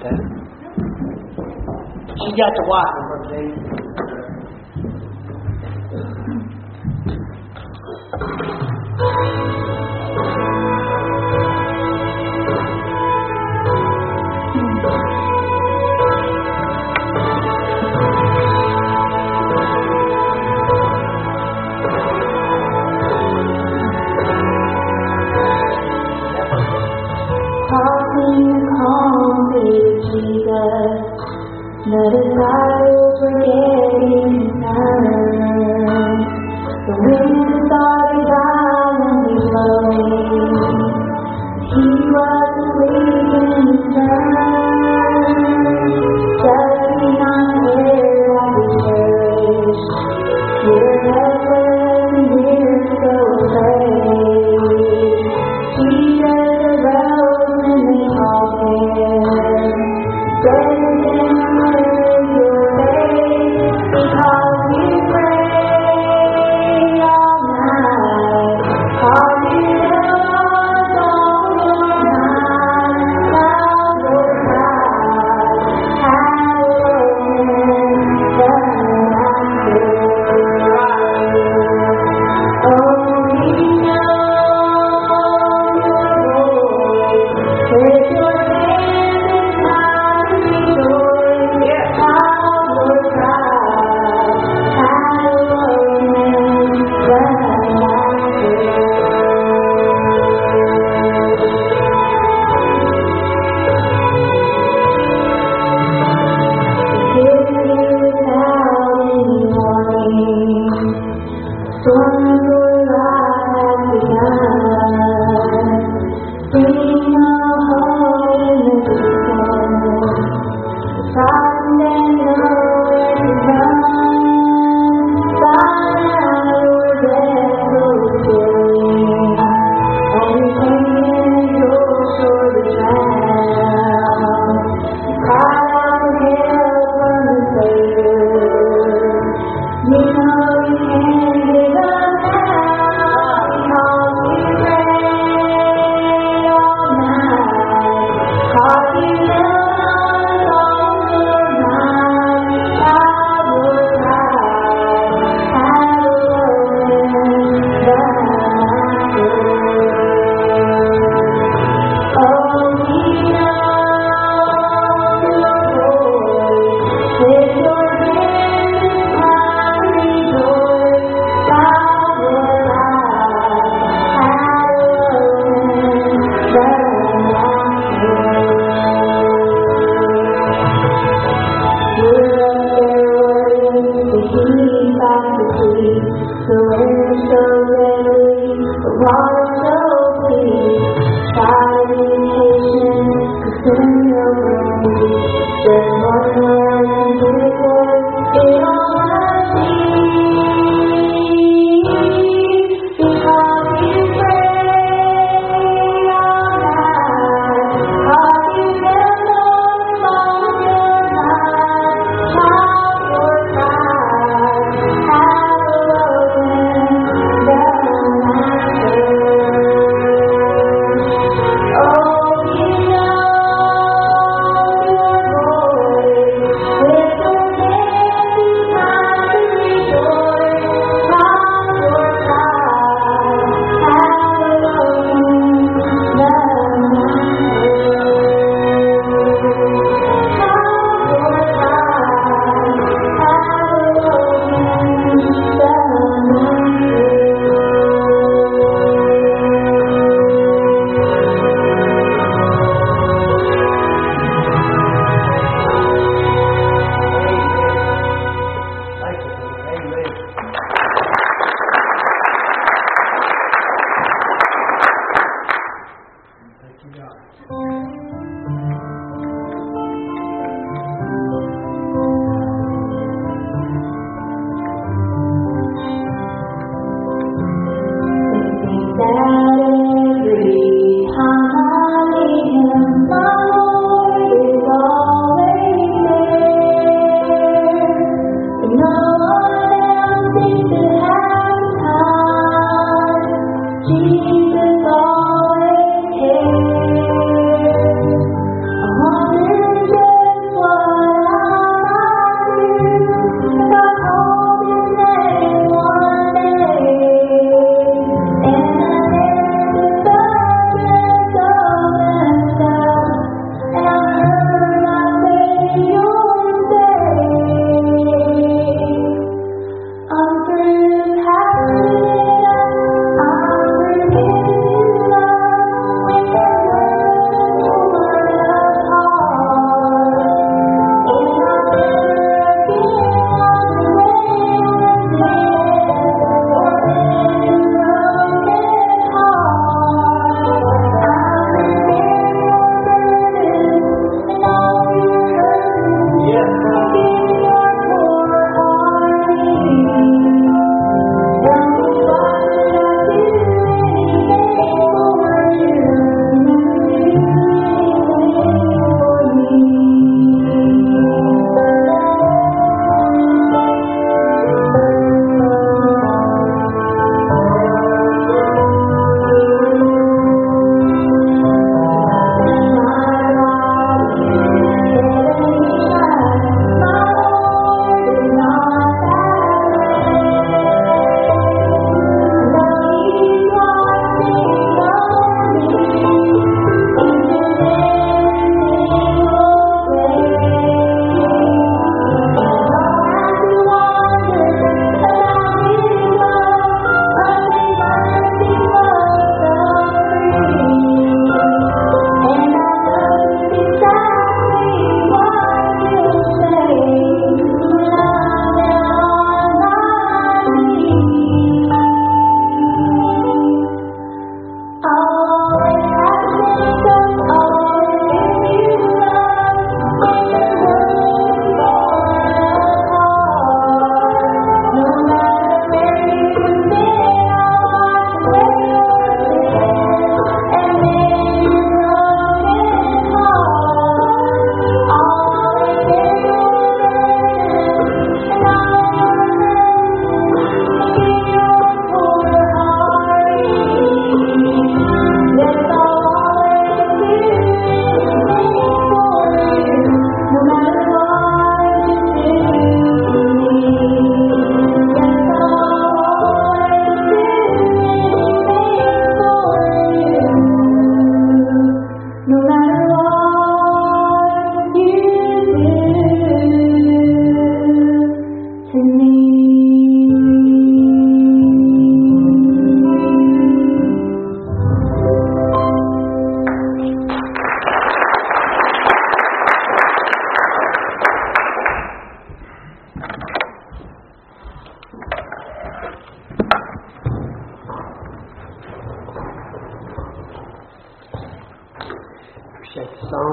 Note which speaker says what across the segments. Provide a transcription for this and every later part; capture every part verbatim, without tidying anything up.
Speaker 1: ရှိကြတဝါလို့ပြောတယ်
Speaker 2: Let us not forget.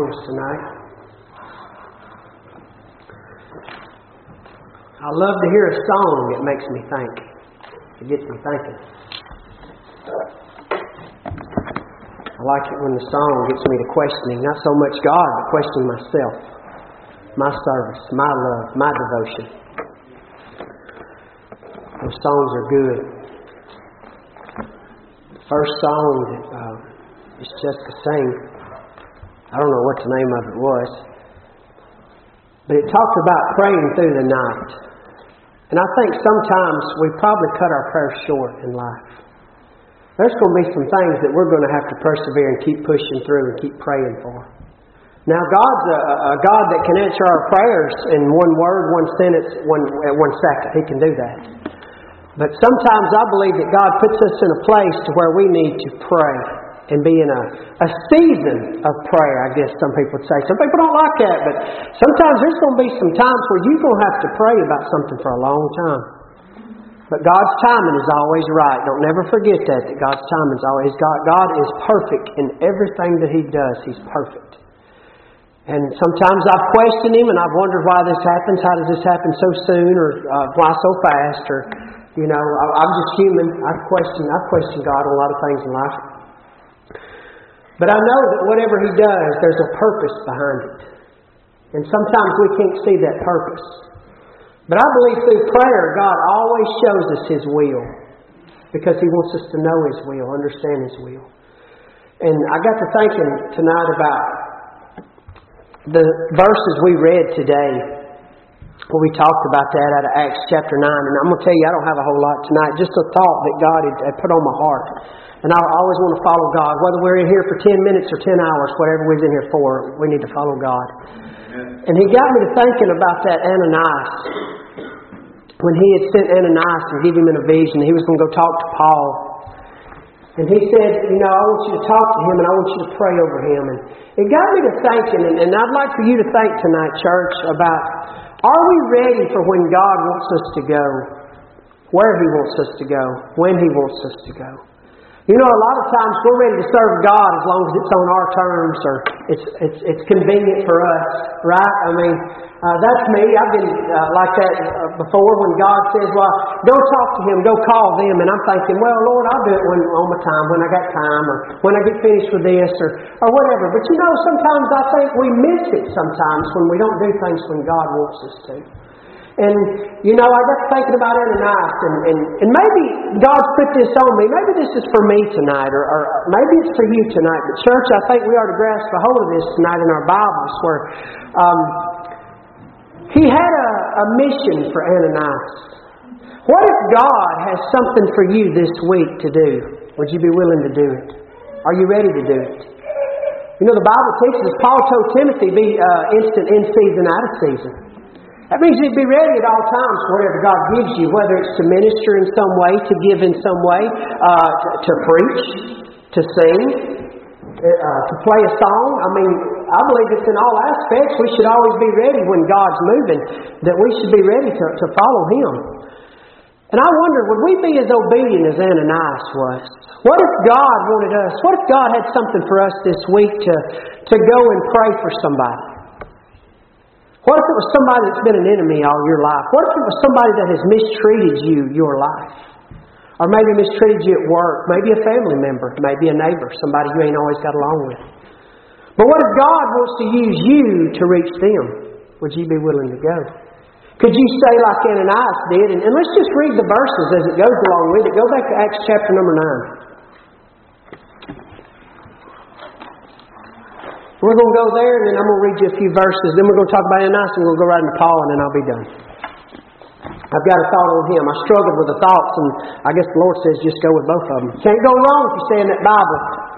Speaker 1: songs tonight. I love to hear a song that makes me think. It gets me thinking. I like it when the song gets me to questioning, not so much God, but questioning myself, my service, my love, my devotion. Those songs are good. The first song that uh, Miss Jessica sang, I don't know what the name of it was, but it talked about praying through the night. And I think sometimes we probably cut our prayers short in life. There's going to be some things that we're going to have to persevere and keep pushing through and keep praying for. Now, God's a, a God that can answer our prayers in one word, one sentence, one, one second. He can do that. But sometimes I believe that God puts us in a place to where we need to pray and be in a, a season of prayer, I guess some people would say. Some people don't like that, but sometimes there's going to be some times where you're going to have to pray about something for a long time. But God's timing is always right. Don't never forget that, that God's timing is always God. God is perfect in everything that He does. He's perfect. And sometimes I've questioned Him and I've wondered why this happens. How does this happen so soon? Or uh, why so fast? Or, you know, I, I'm just human. I question, I question God on a lot of things in life. But I know that whatever He does, there's a purpose behind it. And sometimes we can't see that purpose. But I believe through prayer, God always shows us His will. Because He wants us to know His will, understand His will. And I got to thinking tonight about the verses we read today. Where we talked about that out of Acts chapter nine. And I'm going to tell you, I don't have a whole lot tonight. Just a thought that God had, had put on my heart. And I always want to follow God. Whether we're in here for ten minutes or ten hours, whatever we're in here for, we need to follow God. And He got me to thinking about that Ananias. When he had sent Ananias and give him in a vision, he was going to go talk to Paul. And he said, you know, I want you to talk to him and I want you to pray over him. And it got me to thinking, and, and I'd like for you to think tonight, church, about, are we ready for when God wants us to go? Where He wants us to go? When He wants us to go? You know, a lot of times we're ready to serve God as long as it's on our terms or it's it's, it's convenient for us, right? I mean, uh, that's me. I've been uh, like that uh, before when God says, well, go talk to Him, go call them. And I'm thinking, well, Lord, I'll do it when, on my time, when I got time or when I get finished with this or, or whatever. But you know, sometimes I think we miss it sometimes when we don't do things when God wants us to. And, you know, I got thinking about Ananias, and, and, and maybe God's put this on me. Maybe this is for me tonight, or, or maybe it's for you tonight. But church, I think we ought to grasp a hold of this tonight in our Bibles, where um, he had a, a mission for Ananias. What if God has something for you this week to do? Would you be willing to do it? Are you ready to do it? You know, the Bible teaches us, Paul told Timothy, be uh, instant in season, out of season. That means you'd be ready at all times for whatever God gives you, whether it's to minister in some way, to give in some way, uh, to, to preach, to sing, uh, to play a song. I mean, I believe it's in all aspects. We should always be ready when God's moving, that we should be ready to, to follow Him. And I wonder, would we be as obedient as Ananias was? What if God wanted us, what if God had something for us this week to, to go and pray for somebody? What if it was somebody that's been an enemy all your life? What if it was somebody that has mistreated you your life? Or maybe mistreated you at work, maybe a family member, maybe a neighbor, somebody you ain't always got along with. But what if God wants to use you to reach them? Would you be willing to go? Could you say like Ananias did? And, and let's just read the verses as it goes along with it. Go back to Acts chapter number nine. We're going to go there, and then I'm going to read you a few verses. Then we're going to talk about Ananias, and we'll go right into Paul, and then I'll be done. I've got a thought on him. I struggled with the thoughts, and I guess the Lord says just go with both of them. Can't go wrong if you stay in that Bible.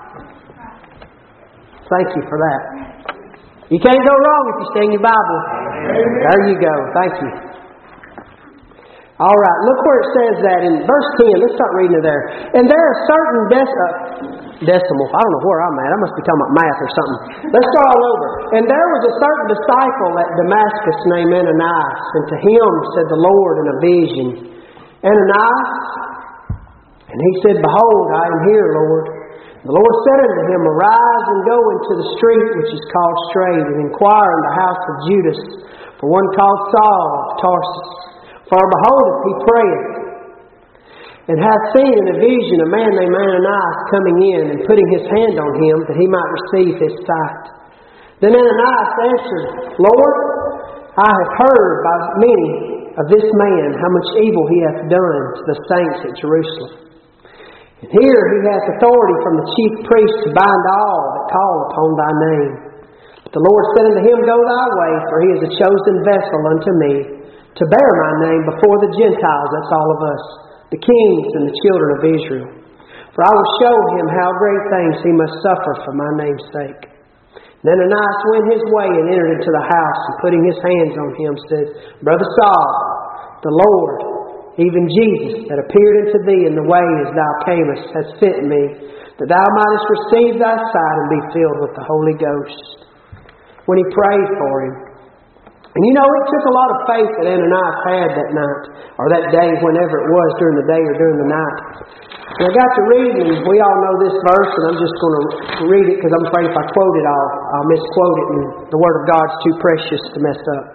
Speaker 1: Thank you for that. You can't go wrong if you stay in your Bible. There you go. Thank you. All right, look where it says that in verse ten. Let's start reading it there. And there are certain dec- uh, decimal. I don't know where I'm at. I must be talking about math or something. Let's start all over. And there was a certain disciple at Damascus named Ananias. And to him said the Lord in a vision, Ananias. And he said, Behold, I am here, Lord. The Lord said unto him, Arise and go into the street which is called Straight, and inquire in the house of Judas for one called Saul of Tarsus. For behold, he prayeth, and hath seen in a vision a man named Ananias coming in, and putting his hand on him, that he might receive his sight. Then Ananias answered, Lord, I have heard by many of this man how much evil he hath done to the saints at Jerusalem. And here he hath authority from the chief priest to bind all that call upon thy name. But the Lord said unto him, Go thy way, for he is a chosen vessel unto me, to bear my name before the Gentiles, that's all of us, the kings and the children of Israel. For I will show him how great things he must suffer for my name's sake. Then Ananias went his way and entered into the house, and putting his hands on him, said, Brother Saul, the Lord, even Jesus, that appeared unto thee in the way as thou camest, has sent me, that thou mightest receive thy sight and be filled with the Holy Ghost. When he prayed for him. And you know, it took a lot of faith that Ananias had that night, or that day, whenever it was, during the day or during the night. And I got to reading, and we all know this verse, and I'm just going to read it because I'm afraid if I quote it, I'll, I'll misquote it, and the Word of God's too precious to mess up.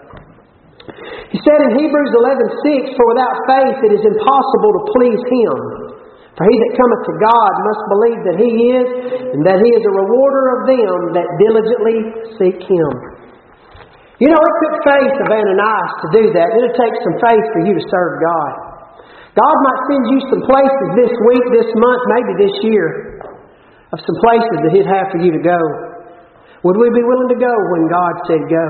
Speaker 1: He said in Hebrews eleven six, For without faith it is impossible to please Him. For he that cometh to God must believe that He is, and that He is a rewarder of them that diligently seek Him. You know, it took faith of Ananias to do that. It'll take some faith for you to serve God. God might send you some places this week, this month, maybe this year, of some places that He'd have for you to go. Would we be willing to go when God said go?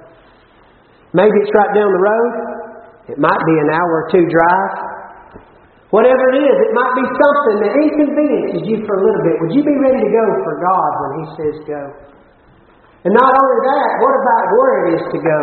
Speaker 1: Maybe it's right down the road. It might be an hour or two drive. Whatever it is, it might be something that inconveniences you for a little bit. Would you be ready to go for God when He says go? And not only that, what about where it is to go?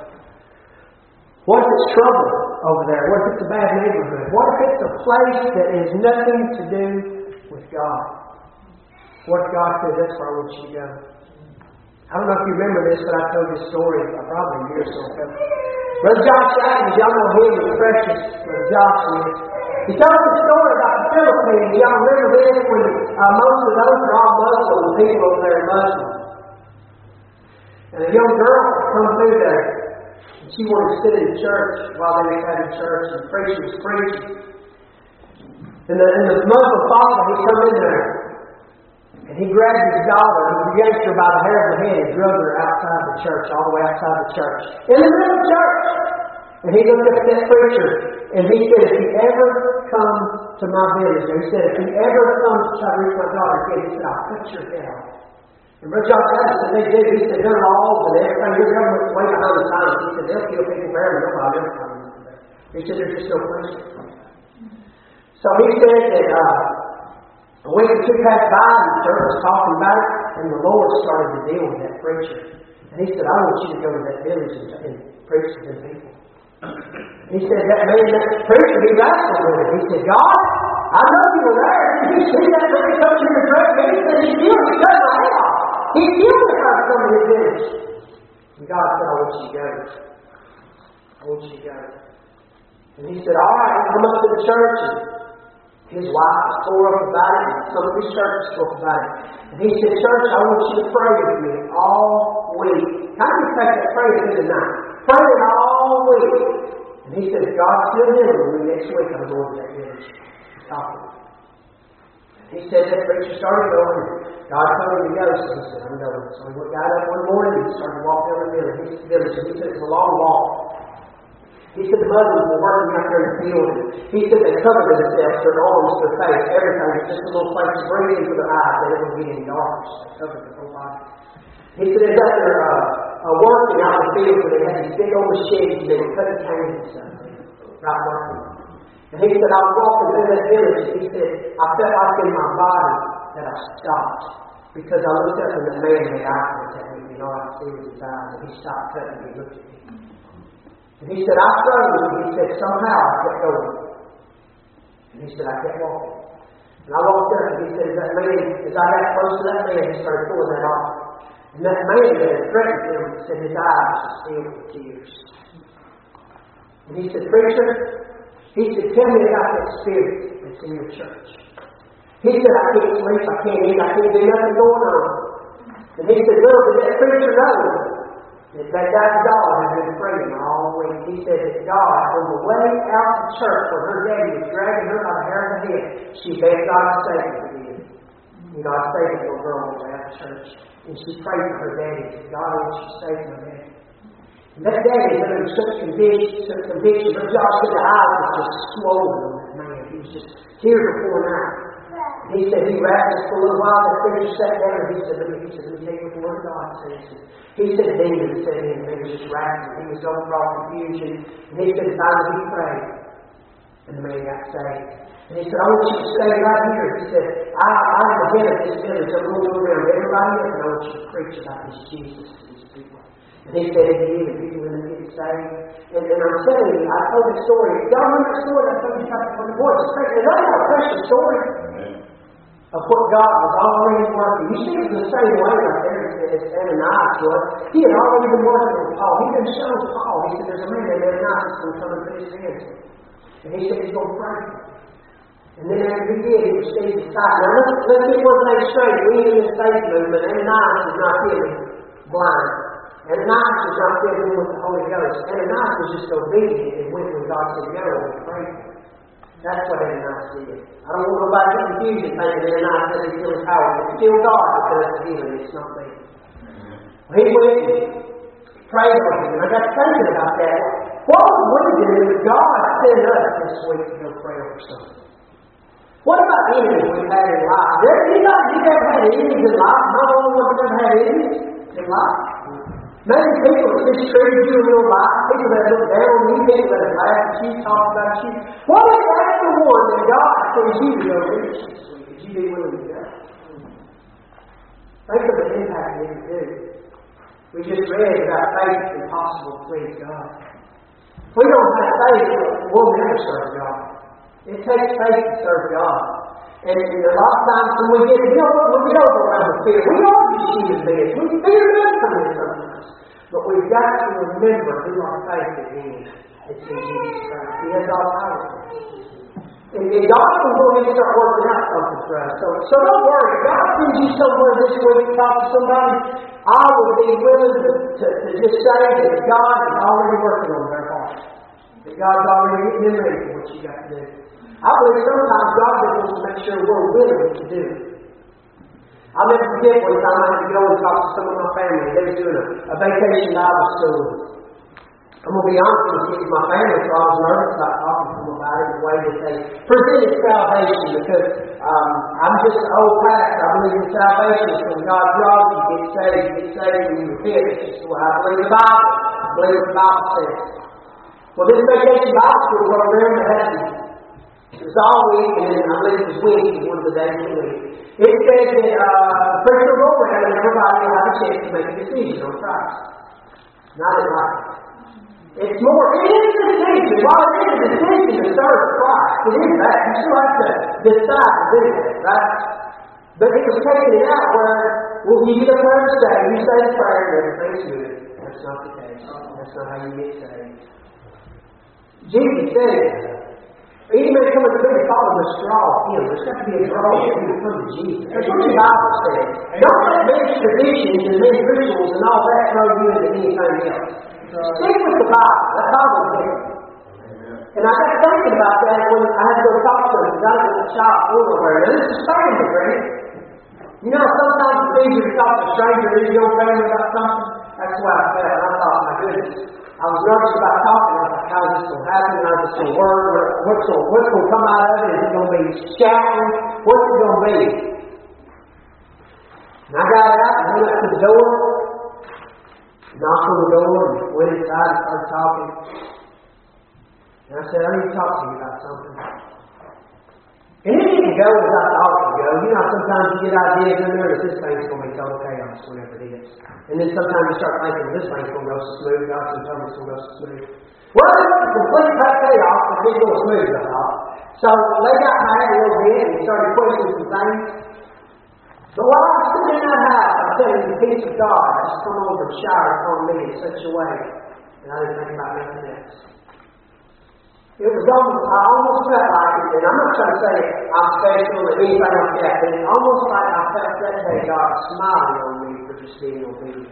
Speaker 1: What if it's trouble over there? What if it's a bad neighborhood? What if it's a place that has nothing to do with God? What if God says, that's where I want you to go? I don't know if you remember this, but I told this story probably a year or so ago. Brother Josh Atkins, y'all know him, was precious. Brother Josh is. He told us a story about the Philippines. Y'all remember this when uh, most of those are all Muslim, the people over there are Muslim. And a young girl come through there. And she wanted to sit in church while they were having church, and the preacher was preaching. And the, and the Muslim father, he come in there. And he grabbed his daughter, and he yanked her by the hair of the head and drug her outside the church, all the way outside the church. In the middle of the church! And he looked up at that preacher, and he said, if he ever comes to my village, or he said, if he ever comes to try to reach my daughter again, he said, I'll cut your head off. And Brother Josh Atkins said, they did. He said, they're laws and everything. Your government's way behind the times. He said, they'll kill people there, and nobody ever comes to them. He said, there's just no question. So he said that, uh, a week or two passed by, and the church was talking about it, and the Lord started to deal with that preacher. And he said, I want you to go to that village and, and preach to them people. He said, that man, that preacher, he wrestled with it. He said, God, I know you were there. Did you see that man come to your drug me? He said, he killed me, cut my head off. He killed me if I come to his village. And God said, I want you to go. I want you to go. And he said, all right, come up to the church. And his wife was tore up about it, and some of his church spoke about it. And he said, church, I want you to pray with me all week. How do you take that prayer through the night? Pray it all week. And he said, if God's still healing me, next week I'm going to that village. Talking. He said that preacher started going. God told him to go, so he said, I'm going. So he got up one morning and started walking down the village. He said, it was a long walk. He said the Muslims were working out there in the field. He said they covered themselves, their arms, their face, everything. Just a little place to breathe into their eyes. They didn't get any darkness. They covered their whole body. He said they got their uh, uh, working out in the field where they had these big old machines and they were cutting canes and stuff. Right working. And he said, I was walking through that village, and he said, I felt like in my body that I stopped. Because I looked up and the man made eye contact with me, and all I could see was his eyes, and he stopped cutting and he looked at me. And he said, I struggled, and he said, somehow I kept going. And he said, I kept walking. And I walked up, and he said, that man, as I got close to that man, he started pulling that off. And that man that had threatened him said his eyes were filled with tears. And he said, preacher, he said, tell me about that spirit that's in your church. He He said, I can't sleep, I can't eat, I can't do nothing going on. And he said, look, did that preacher know that that guy God had been praying all week? He said that God, on the way out to church when her daddy was dragging her by the hair of the head, she begged God to save her again. And God saved the little girl on the way out to church. And she prayed for her daddy. She said, God, I want you to save my daddy. And that daddy was under such conviction, such conviction, but Josh said the eyes was just swollen on that man. He was just, tears were pouring out. He said he wrapped us for a little while. The preacher sat down and he said, let me, he said, let me take what the Word of God says. He said demons set in and he was just wrapping. He was going through all confusion. And he said finally he prayed. And the man got saved. And he said, I want you to stay right here. He said, I, I'm the head of this village. I'm going to go around everybody else and I want you to preach about this Jesus to these people. And he said he did, and people were getting saved. And, and I'm telling you, I told the story. Y'all remember the story I told you about the boys? It's crazy. It's not a precious story of what God was already working. You see, it was the same way right there as Ananias was. He had already been working with Paul. He didn't show Paul. He said, there's a man named Ananias that's going to come and put his hands on. And he said he's going to pray. And then after he did, he received his sight. Now let's, let's get one thing straight. We in this faith movement, Ananias is not healing blind. Ananias is not filled with the Holy Ghost. Ananias was just obedient and went when God said go and prayed. That's what Ananias did. I don't want nobody to confuse it thinking Ananias said he's healing power. It's still God that does the healing. It's not me. Well, he went and prayed for him. And I got thinking about that. What would we do if God sent us this week to go pray over something? What about enemies we've had in life? There, anybody you've ever had enemies in life? Not the only ones that ever had enemies in life. Maybe people that mistreated you in your life, people that look down on you, people that have laughed at you, talked about you. What if that's the one that God sends you to go reach this week? Would you be willing to go? Think of the impact it would do. We just read about faith is impossible to please God. If we don't have faith, we'll never serve God. It takes faith to serve God. And, and a lot of times when we get, you know, when we get overwhelmed with fear, we are just human beings. We fear does come in sometimes. But we've got to remember who our faith is in. It's in Jesus Christ. He has all power. And, and God will go ahead and start working out something for us. So, so don't worry. If God sends you somewhere this week to talk to somebody, I would be willing to, to, to just say that God is already working on their heart. That God's already getting them ready for what you got to do. I believe sometimes God just wants to make sure we're willing to do it. I'll never forget one time I had to go and talk to some of my family. They were doing a, a vacation Bible school. I'm going to be honest with you, my family, so I was nervous about talking to them about it, the way that they presented salvation, because um, I'm just an old pastor. I believe in salvation. It's when God draws you, you get saved, you get saved when you repent. It's just what I believe the Bible. I believe what the Bible says. Well, this vacation Bible school program that happened, it was all week, and then I believe it was week, it was one of the days of the week. It said that uh, the preacher will go around and everybody will have a chance to make a decision on Christ. Not in life. It's more, it is a decision. While it is a decision to serve Christ, it is that. You still have to decide to do that, right? But it was taking it out where, well, you get up there to say, you say the prayer and everything's good. That's not the case. That's not how you get saved. Jesus said, any man coming to me and follow the straw him. There's got to be a draw for you to come to Jesus. That's what the Bible says. Don't let men's traditions and men's rituals and all that throw you into anything else. Stick with the Bible. That's all we're doing. And I got thinking about that when I had to go talk to him. I was in the shop over there. Now, this is family, right? You know, sometimes it's easier to talk to a stranger than your family about something. That's why I felt. I thought, my goodness. I was nervous about talking. I was like, how is this going to happen? How's this going to work? What's going, what's going to come out of it? Is it going to be shouting? What's it going to be? And I got out and went up to the door, knocked on the door, and went inside and started talking. And I said, I need to talk to you about something. And it didn't go as I thought it would go. You know, sometimes you get ideas in there that this thing's going to be total chaos whenever it is. And then sometimes you start thinking, this thing's going to go so smooth. God can tell me it's going to go so smooth. Well, it was a complete chaos, but it's going smooth, I thought. So they got mad a little bit and started questioning some things. But while I was sitting in that house, I'm telling you, the peace of God has come over and showered upon me in such a way that I didn't think about nothing else. It was almost, I almost felt like it, and I'm not trying to say I'm special or anything like that, but it's almost like I felt that day God smiling on me for just being obedient.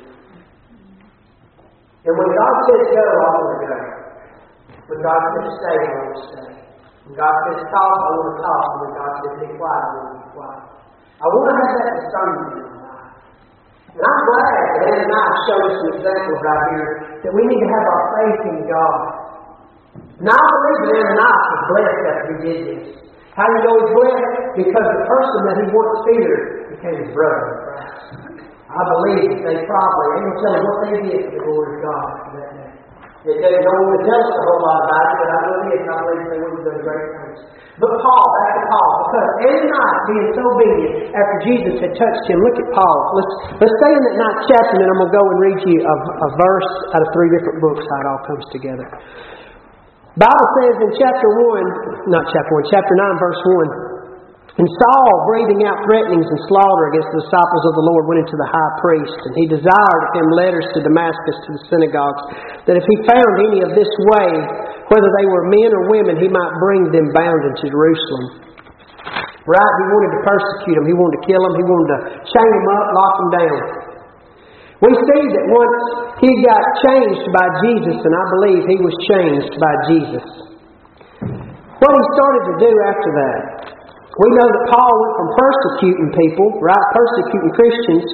Speaker 1: And when God says go, I want to go. When God says stay, I want to stay. When God says talk, I want to talk. And when God says be quiet, I want to be quiet. I want to have that discernment in my life. And I'm glad that Ann and I showed us some examples right here that we need to have our faith in God. And I believe that Ananias was blessed after he did this. How do you know he's blessed? Because the person that he once feared became his brother in Christ. I believe that they probably, I'm going to tell you what they did for the glory of God for that day. They didn't know to tell us a whole lot about it, but I know this, and I believe they would have done great things. But Paul, back to Paul, because Ananias being so obedient after Jesus had touched him, look at Paul. Let's let's stay in that ninth chapter, and then I'm going to go and read you a, a verse out of three different books, how it all comes together. The Bible says in chapter one, not chapter one, chapter nine, verse one, and Saul, breathing out threatenings and slaughter against the disciples of the Lord, went into the high priest, and he desired of him letters to Damascus to the synagogues, that if he found any of this way, whether they were men or women, he might bring them bound into Jerusalem. Right? He wanted to persecute them. He wanted to kill them. He wanted to chain them up, lock them down. We see that once he got changed by Jesus, and I believe he was changed by Jesus, what he started to do after that, we know that Paul went from persecuting people, right, persecuting Christians.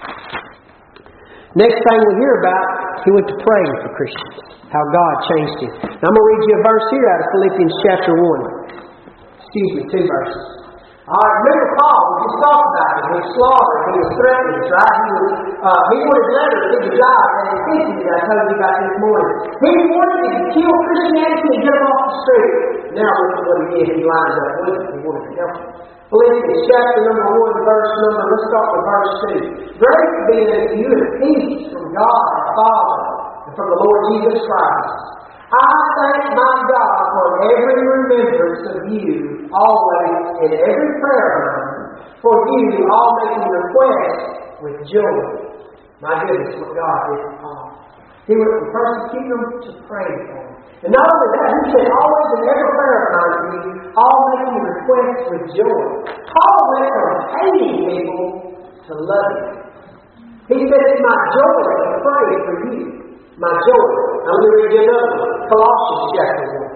Speaker 1: Next thing we hear about, he went to praying for Christians, how God changed him. Now I'm going to read you a verse here out of Philippians chapter one. Excuse me, two verses. Alright, remember Paul, we just talked about him. He was slaughtered, he was threatened, right? He was, uh, he wanted letters, he was died, and he thinking that I told you about this morning. He wanted to kill Christianity and get them off the street. Now look at what he did, he lined up with it, he wanted to help them. Philippians chapter number one, verse number, let's start with verse two. Grace be unto you and peace from God our Father and from the Lord Jesus Christ. I thank my God for every remembrance of you, always in every prayer, for you all making requests with joy. My goodness, what God did for Paul. He went from persecuting them to praying for them. And not only that, he said, always in every prayer of you, all making requests with joy. Paul went from hating people to loving them. He said, it's my joy to pray for you. My joy. I'm going to read you another one. Colossians chapter one.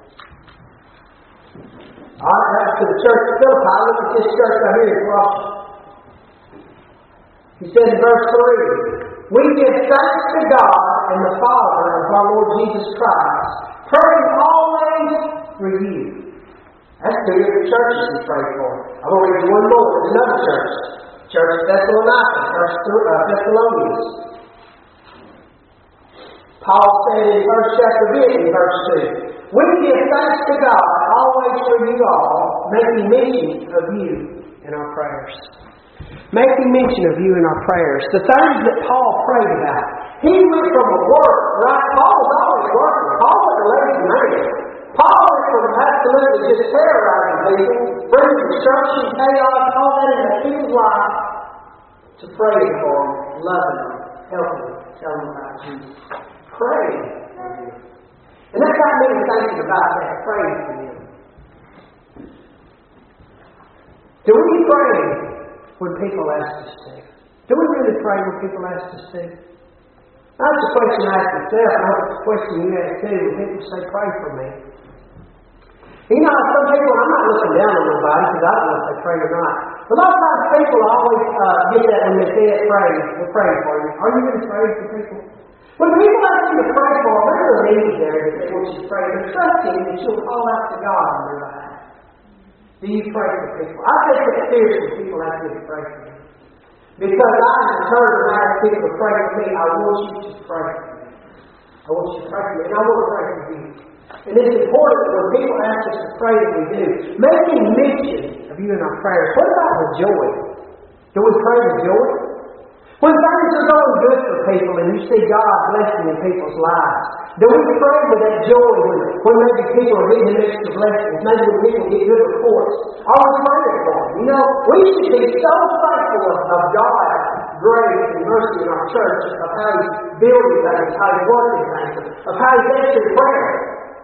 Speaker 1: Alright, that's to the church of Philippi. Look at this church right here in Colossians. He said in verse three, we give thanks to God and the Father of our Lord Jesus Christ, praying always for you. That's two different churches we pray for. I'm going to read you one more. There's another church. Church of Thessalonica, Church of Thessalonians. Paul said in first chapter in verse two, we give thanks to God always for you all, making mention of you in our prayers. Making mention of you in our prayers. The things that Paul prayed about. He went from a work, right? Paul was always working. Paul was a lazy man. Paul went from absolutely just terrorizing people, bringing destruction, chaos, all that in a people's life, to praying for them, loving them, helping them, telling them about Jesus. Praying for them. And that got me thinking about that, praying for them. Do we pray when people ask us to? Do we really pray when people ask us to? That's a question I ask myself, and that's a question you ask too, when people say, pray for me. You know, some people, I'm not looking down on nobody because I don't know if they pray or not. But a lot of times people always uh, get that when they say it, pray, we're praying for you. Are you going to pray for people? When people ask you to pray for them, there's a need there that they want you to pray. They're trusting that you'll call out to God on their behalf. Do you pray for people? I take it seriously when people ask me to pray for them. Because I am determined when I ask people to pray for me, I want you to pray for me. I want you to pray for me, and I want to pray for you. And it's important that when people ask us to pray that we do. Making mention of you in our prayers. What about with joy? Do we pray with joy? When things are going good for people and you see God blessing in people's lives, do we pray with that joy when, when maybe people are getting extra blessings, maybe when people get good reports? Are we praying for them? You know, we should be so thankful of, of God's grace and mercy in our church, of how He's building things, how He's working things, of how He's answering prayer.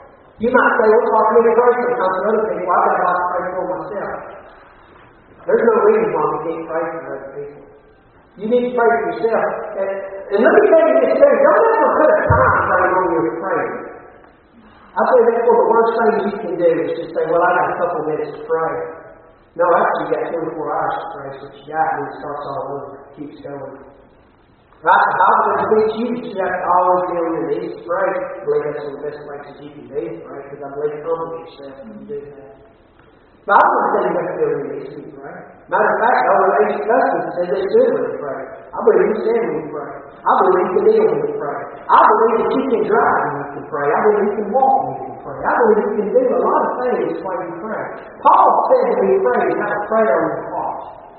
Speaker 1: You might say, well, talk to me in person. Talk to other people. I've got a lot to pray for myself. There's no reason why we can't pray for other people. You need to pray for yourself. And, and let me tell you this too. Don't ever put a time frame on your praying. I say that's one of the worst things you can do is just say, well, I got a couple of minutes to pray. No, actually, you got twenty-four hours to pray, so what you got, and it starts all over. It keeps going. Right? The Bible doesn't teach you that you have to always be on your knees to pray. I believe that's one of the best places you can be to pray, because I believe you humble yourself when you do that. But I wouldn't say you have to be on your knees when you pray. Matter of fact, all the ancient customs said they should when you pray. I believe you stand when you pray. I believe you can kneel when you pray. I believe that you can drive when you can pray. I believe you can walk when you can pray. I believe you can do a lot of things while you pray. Paul said when he prayed, have a prayer on your heart.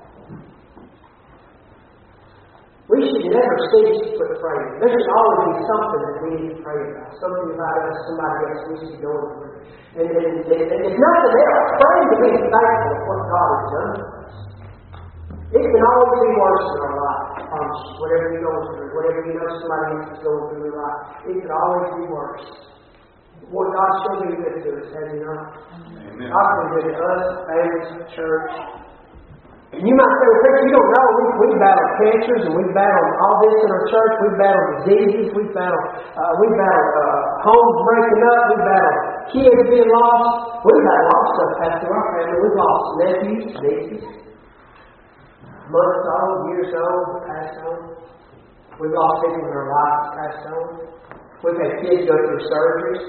Speaker 1: We should never cease to put praying. There should always be something that we need to pray about. Something about us, somebody else we should be going through. And, and, and, and if nothing else, praying to be thankful for what God has done for us. It can always be worse in our life. I promise you. Whatever you're going through, whatever you know somebody else is going through in your life, it can always be worse. What God's shown you good to us, has He not? Amen. God's been good to us, families, church. And you might say, well, preacher, you don't know. We, we've battled cancers, and we've battled all this in our church. We've battled diseases. We've battled, uh, we've battled uh, homes breaking up. We've battled kids being lost. We've had a lot of stuff pass through our family. We've lost nephews, nieces, months old, years old, passed on. We've lost people in our lives passed on. We've had kids go through surgeries.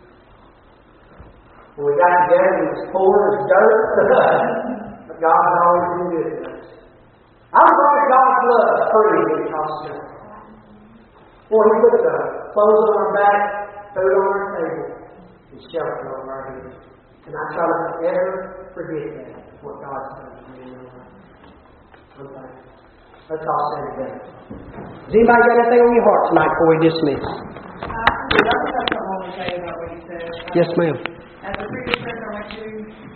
Speaker 1: When we got together, it was poor as dirt. But God has always been good to us. I was like God's love free when it cost us. Boy, He put the clothes on our back, food on our table, and shelter over our heads. And I try to never forget that, what God's done for me in my life. I'm thankful. Let's all say together. Has anybody got anything on your heart tonight before we dismiss?
Speaker 2: Uh, I just have something I want to say about what you said.
Speaker 1: Yes, ma'am.
Speaker 2: At the previous church I went to,